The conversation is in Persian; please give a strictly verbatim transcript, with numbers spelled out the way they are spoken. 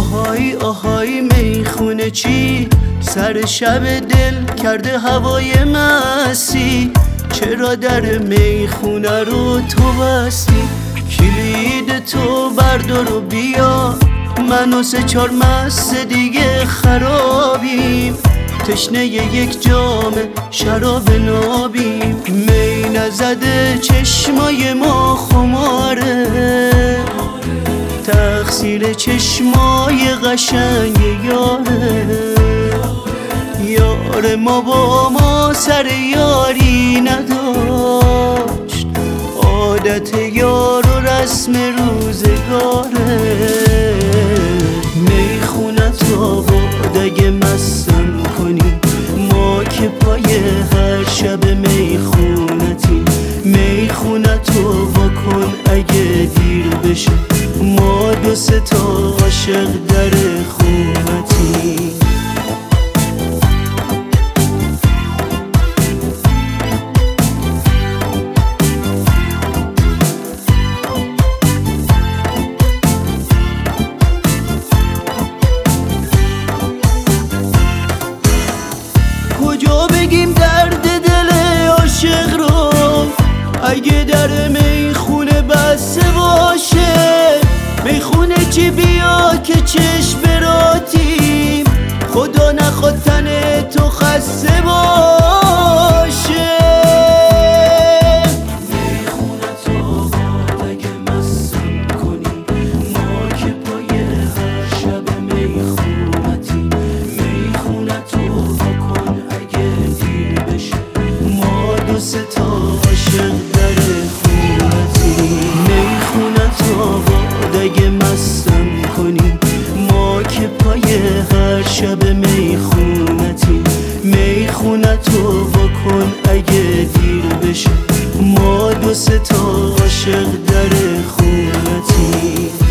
آهای آهای میخونه چی سر شب دل کرده هوای مستی؟ چرا در میخونه رو تو بستی؟ کلید تو بردار و بیا، من و سه چار مست دیگه خرابیم، تشنه یک جام شراب نابیم. می نزده چشمای ما خماره، تقصیر چشمای قشنگ یاره. یار ما با ما سر یاری نداشت، عادت یار و رسم روزگاره. میخونه تا باد اگه مستم کنی، ما که پای هر شب میخونتیم. میخونه تو بکن اگه دیر بشه، ما دو سه تا عاشق در خونتیم. کجا بگیم درد دل عاشق رو اگه در میخونه بسته باشه؟ میخونه چی بیا که چشم براتیم، خدا نخواد تن تو خسته باشه. میخونه تا باد اگه مستم کنی، ما که پای هر شب میخونتیم. میخونه تو بکن اگه دیر بشه، ما دو سه تا عاشق در خونتیم. میخونه تا باد اگه مستم کنی، ما که پای هر شب میخونتیم. میخونه تو بکن اگه دیر بشه، ما دو سه تا عاشق در خونتیم.